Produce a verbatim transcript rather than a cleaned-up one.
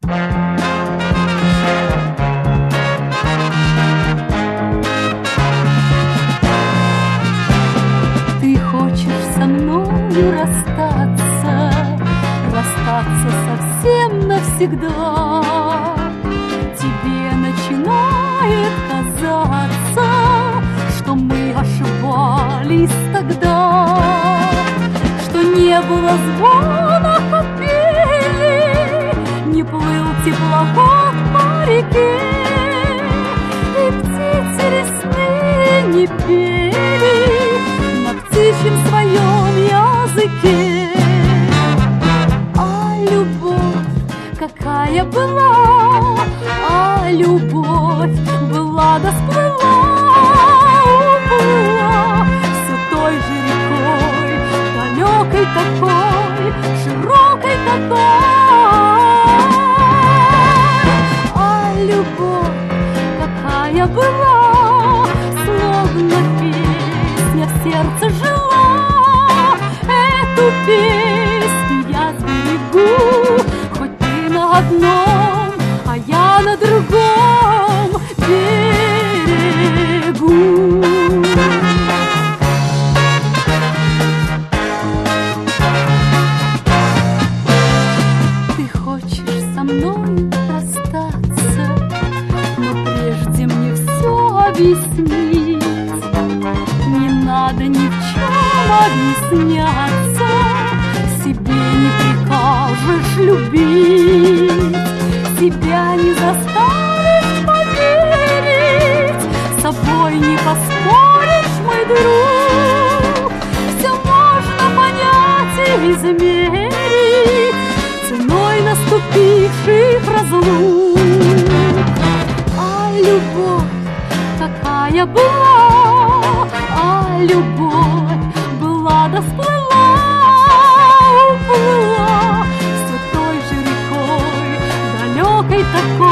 Ты хочешь со мною расстаться, расстаться совсем навсегда. Тебе начинает казаться, что мы ошибались тогда, что не было звона капели, не плыл теплоход по реке, и птицы лесные не пели на птичьем своем языке. А любовь какая была, а любовь была да сплыла, уплыла все той же рекой, далекой такой, широкой такой. А любовь какая была, словно песня в сердце жила. Эту песню я сберегу, хоть ты на одном, а я на другом берегу. Ты хочешь со мной расстаться, но прежде мне все объяснить. Не надо ни в чем объясняться, себе не прикажешь любить, себя не заставишь поверить, с собой не поспоришь, мой друг. Все можно понять и измерить ценой наступивших разлук. А любовь какая была, а любовь была да сплыла, уплыла все той же рекой, далекой такой.